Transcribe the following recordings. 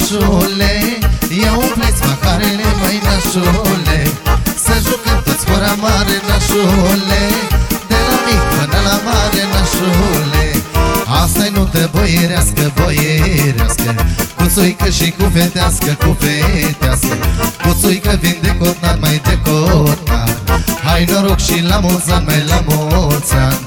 nașule, ia umpleți paharele, măi nașule, să jucăm toți fără mare, nașule, de la mic până la mare, nașule. Asta-i nuntă boierească, boierească, cu țuică și cu fetească, cu fetească, cu țuică vin de cotnar, mai de cotnar. Hai noroc și la mulți ani, mai la mulți ani.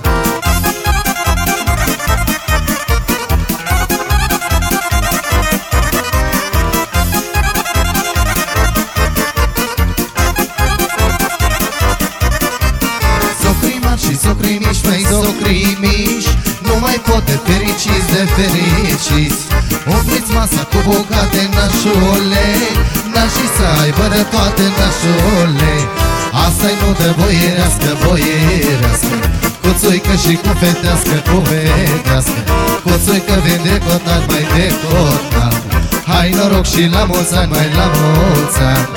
Socrii mari și socrii mici, măi socrii mici, nu mai pot de fericiți, de fericiți. Umpliți masa cu bucate, nașule, nașii să aibă de toate, nașule. Asta-i nuntă boierească, boierească, cu țuică și cu fetească, cu fetească, cu țuică vin de cotnar, mai de cotnar. Hai noroc și la mulți ani, mai la mulți ani.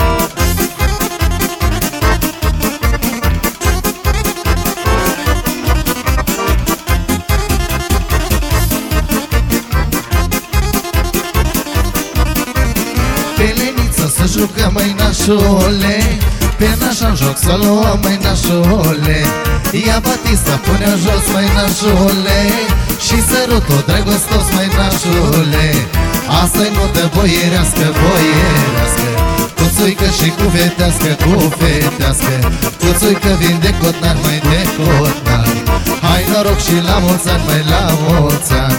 Pe leniță să jucăm, măi nașule, pe nașa-n joc să luăm, măi nașule. Ia Batista pune-o jos, măi nașule, și sărut-o drăgostos, măi nașule. Asta-i nuntă boierească, boierească, cu țuică și cu fetească, cu fetească, cu țuică vin de cotnar, mai de cotnar. Hai noroc și la mulți ani, mai la mulți ani.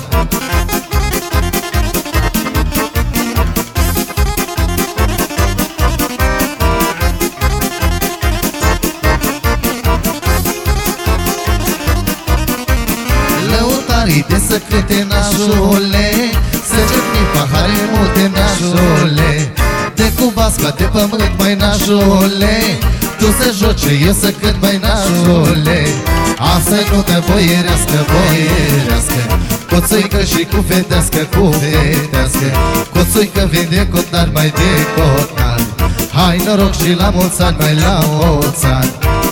Lăutarii de să cânte, nașule, să cerni pahare multe, nașule, de cu basca de pământ, mai nașule, tu să joci, eu să cânt, mai nașule. Asta-i nuntă boierească, boierească, cu țuică și cu fetească, cu fetească, cu țuică vin de cotnar, mai de cotnar. Hai noroc și la mulți ani, mai la mulți ani.